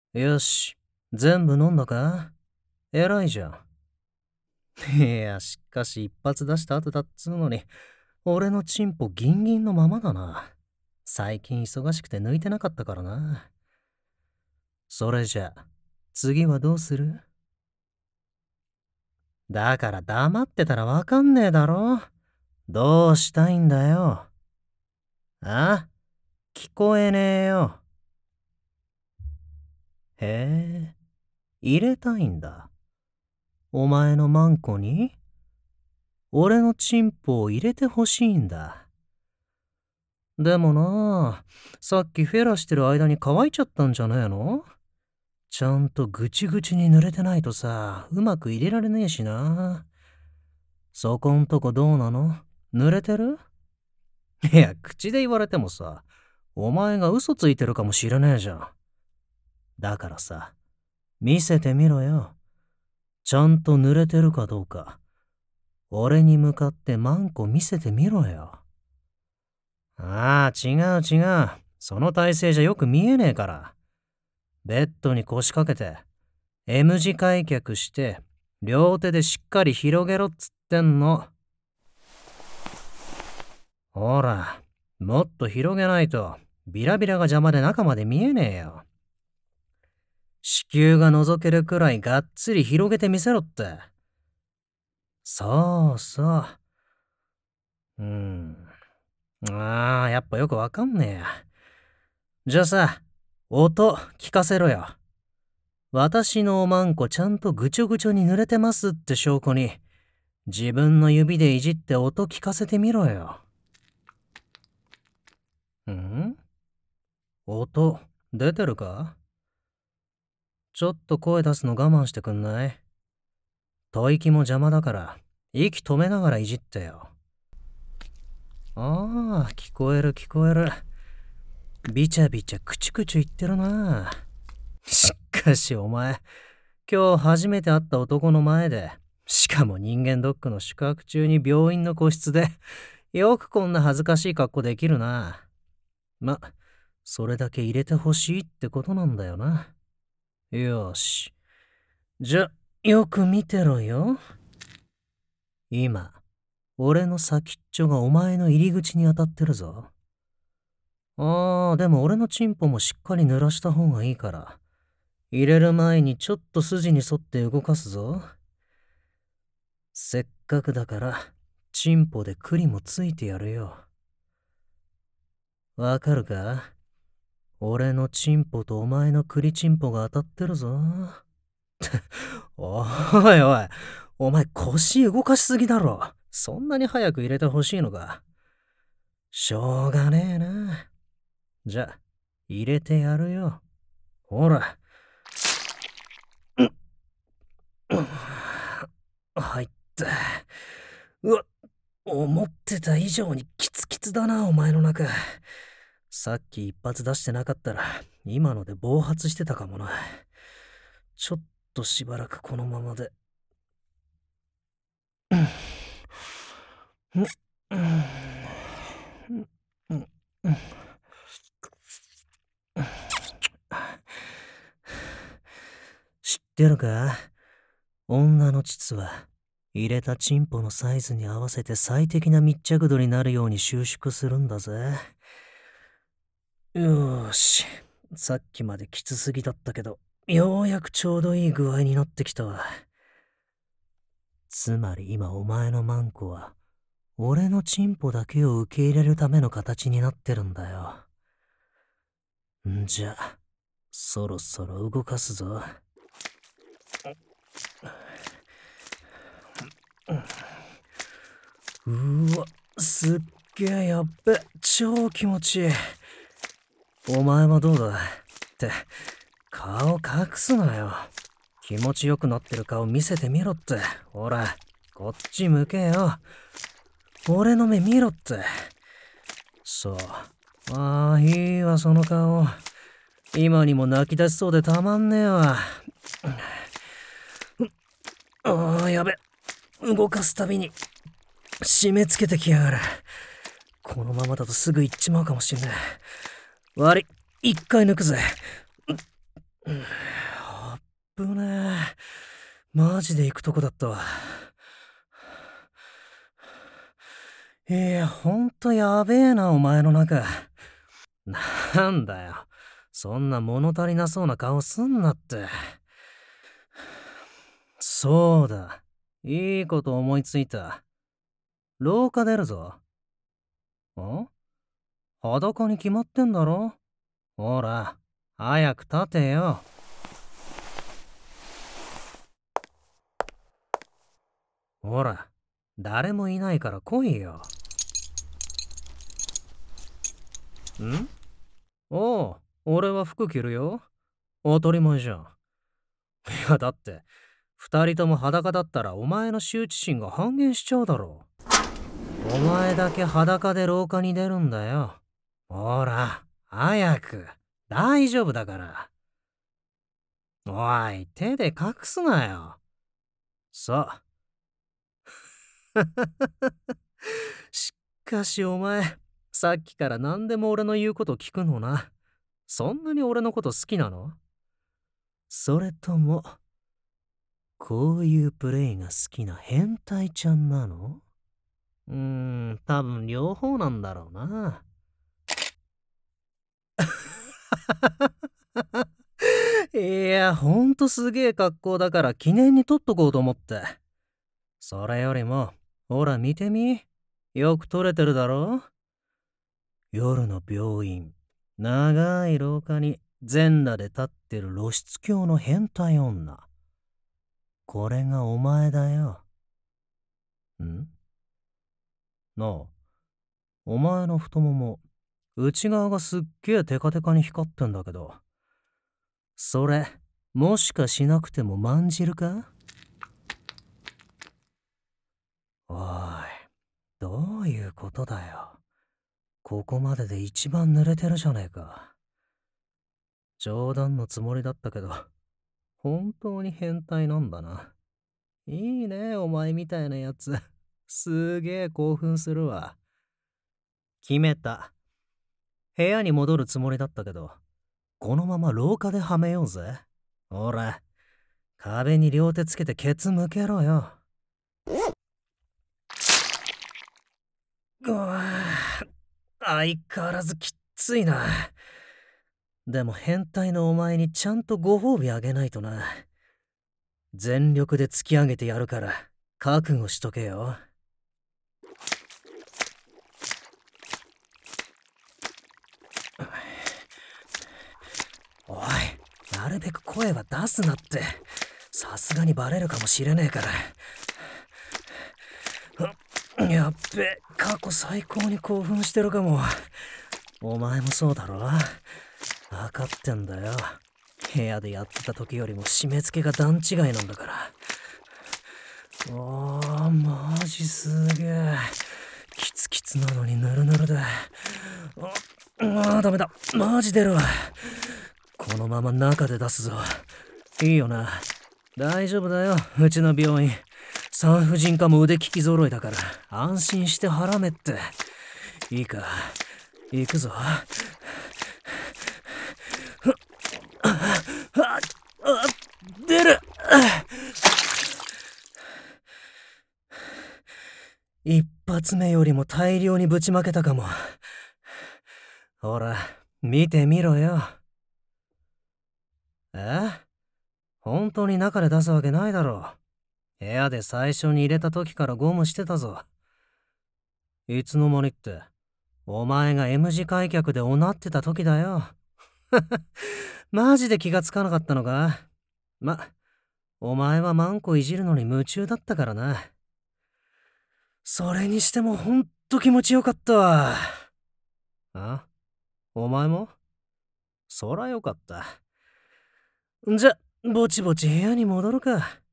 よし、全部飲んだか？偉いじゃん。いや、しかし一発出した後だっつうのに、俺のチンポギンギンのままだな。最近忙しくて抜いてなかったからな。それじゃ、次はどうする？だから黙ってたらわかんねえだろ。どうしたいんだよ。あ？聞こえねえよ。へえ、入れたいんだ。お前のマンコに俺のチンポを入れてほしいんだ。でもなあ、さっきフェラしてる間に乾いちゃったんじゃねえの？ちゃんとぐちぐちに濡れてないとさ、うまく入れられねえしな。そこんとこどうなの？濡れてる？いや、口で言われてもさ、お前が嘘ついてるかもしれねえじゃん。だからさ、見せてみろよ。ちゃんと濡れてるかどうか。俺に向かってマンコ見せてみろよ。ああ、違う違う。その体勢じゃよく見えねえから。ベッドに腰掛けて、M 字開脚して、両手でしっかり広げろっつってんの。ほら、もっと広げないと、ビラビラが邪魔で中まで見えねえよ。子宮が覗けるくらいがっつり広げてみせろって。そうそう。ああ、やっぱよくわかんねえや。じゃあさ、音聞かせろよ。私のおまんこちゃんとぐちょぐちょに濡れてますって証拠に、自分の指でいじって音聞かせてみろよ。ん？音、出てるか？ちょっと声出すの我慢してくんない？吐息も邪魔だから、息止めながらいじってよ。ああ、聞こえる聞こえる。ビチャビチャクチュクチュ言ってるな。しかしお前、今日初めて会った男の前で、しかも人間ドックの宿泊中に病院の個室で、よくこんな恥ずかしい格好できるな。ま、それだけ入れてほしいってことなんだよな。よし。じゃ、よく見てろよ。今、俺の先っちょがお前の入り口に当たってるぞ。でも俺のチンポもしっかり濡らした方がいいから、入れる前にちょっと筋に沿って動かすぞ。せっかくだから、チンポでクリもついてやるよ。わかるか？俺のチンポとお前のクリチンポが当たってるぞ。おいおい、お前腰動かしすぎだろ。そんなに早く入れてほしいのか？しょうがねえな。じゃ、入れてやるよ。ほら。入った。うわ、思ってた以上にキツキツだな、お前の中。さっき一発出してなかったら、今ので暴発してたかもな。ちょっとしばらくこのままで。知ってるか？女の膣は、入れたチンポのサイズに合わせて最適な密着度になるように収縮するんだぜ。よーし。さっきまできつすぎだったけど、ようやくちょうどいい具合になってきたわ。つまり今お前のマンコは、俺のチンポだけを受け入れるための形になってるんだよ。んじゃ、そろそろ動かすぞ。うわ、すっげえやっべ、超気持ちいい。お前はどうだ？って、顔隠すなよ。気持ちよくなってる顔見せてみろって。ほら、こっち向けよ。俺の目見ろって。そう。ああ、いいわ、その顔。今にも泣き出しそうでたまんねえわ。ああ、やべ。動かすたびに、締め付けてきやがる。このままだとすぐ行っちまうかもしんねえ。悪い、一回抜くぜ。 あっぶねえ。マジで行くとこだったわ。ほんとやべえな、お前の中。なんだよ。そんな物足りなそうな顔すんなって。そうだ。いいこと思いついた。廊下出るぞ。ん裸に決まってんだろ。ほら、早く立てよ。ほら、誰もいないから来いよ。んおう、俺は服着るよ。当たり前じゃん。いや、だって、二人とも裸だったらお前の羞恥心が半減しちゃうだろう。お前だけ裸で廊下に出るんだよ。ほら、早く。大丈夫だから。おい、手で隠すなよ。さしかしお前、さっきから何でも俺の言うこと聞くのな。そんなに俺のこと好きなの？それとも、こういうプレイが好きな変態ちゃんなの？多分両方なんだろうな。いや、ほんとすげえ格好だから記念に撮っとこうと思って。それよりも、ほら見てみ。よく撮れてるだろ？夜の病院、長い廊下に全裸で立ってる露出狂の変態女。これがお前だよ。んなあ、お前の太もも、内側がすっげえテカテカに光ってんだけど、それ、もしかしなくてもまんじるか？おい、どういうことだよ。ここまでで一番濡れてるじゃねえか。冗談のつもりだったけど、本当に変態なんだな。いいね、お前みたいなやつ。すげえ興奮するわ。決めた。部屋に戻るつもりだったけど、このまま廊下ではめようぜ。ほら、壁に両手つけてケツ向けろよ。うわぁ、相変わらずきっついな。でも変態のお前にちゃんとご褒美あげないとな。全力で突き上げてやるから、覚悟しとけよ。おい、なるべく声は出すなって。さすがにバレるかもしれねえから。やっべ、過去最高に興奮してるかも。お前もそうだろ？分かってんだよ。部屋でやってた時よりも締め付けが段違いなんだから。マジすげえ。キツキツなのにヌルヌルだ。ダメだ。マジ出るわ。このまま中で出すぞ。いいよな。大丈夫だよ、うちの病院。産婦人科も腕利き揃いだから、安心して腹めって。いいか、行くぞ。出る。一発目よりも大量にぶちまけたかも。ほら、見てみろよ。本当に中で出すわけないだろう。部屋で最初に入れた時からゴムしてたぞ。いつの間にって、お前が M 字開脚でおなってた時だよ。マジで気がつかなかったのか？お前はマンコいじるのに夢中だったからな。それにしてもほんと気持ちよかったわ。あ？お前も？そらよかった。じゃ、ぼちぼち部屋に戻るか。